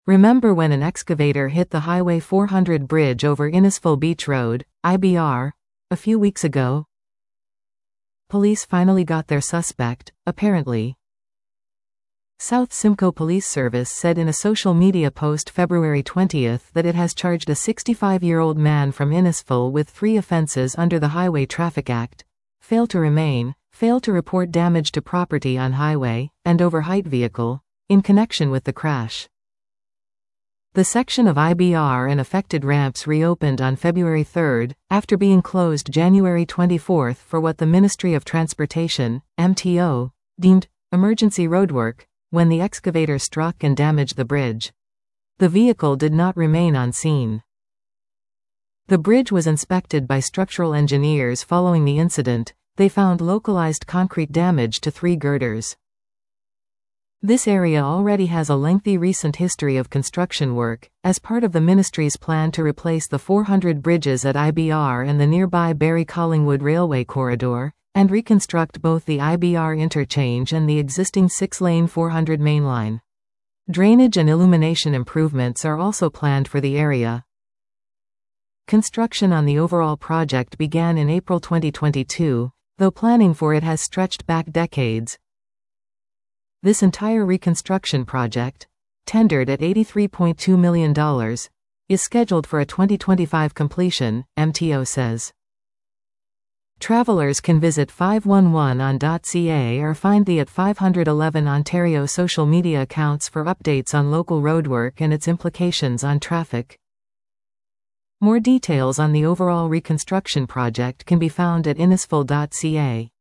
Remember when an excavator hit the Highway 400 bridge over Innisfil Beach Road, IBR, a few weeks ago? Police finally got their suspect, apparently. South Simcoe Police Service said in a social media post February 20 that it has charged a 65-year-old man from Innisfil with 3 offenses under the Highway Traffic Act: fail to remain, fail to report damage to property on highway, and overheight vehicle, in connection with the crash. The section of IBR and affected ramps reopened on February 3, after being closed January 24 for what the Ministry of Transportation, MTO, deemed emergency roadwork, when the excavator struck and damaged the bridge. The vehicle did not remain on scene. The bridge was inspected by structural engineers following the incident. They found localized concrete damage to 3 girders. This area already has a lengthy recent history of construction work, as part of the ministry's plan to replace the 400 bridges at IBR and the nearby Barrie-Collingwood Railway Corridor, and reconstruct both the IBR interchange and the existing 6-lane 400 mainline. Drainage and illumination improvements are also planned for the area. Construction on the overall project began in April 2022, though planning for it has stretched back decades. This entire reconstruction project, tendered at $83.2 million, is scheduled for a 2025 completion, MTO says. Travelers can visit 511on.ca or find the at 511 Ontario social media accounts for updates on local roadwork and its implications on traffic. More details on the overall reconstruction project can be found at innisfil.ca.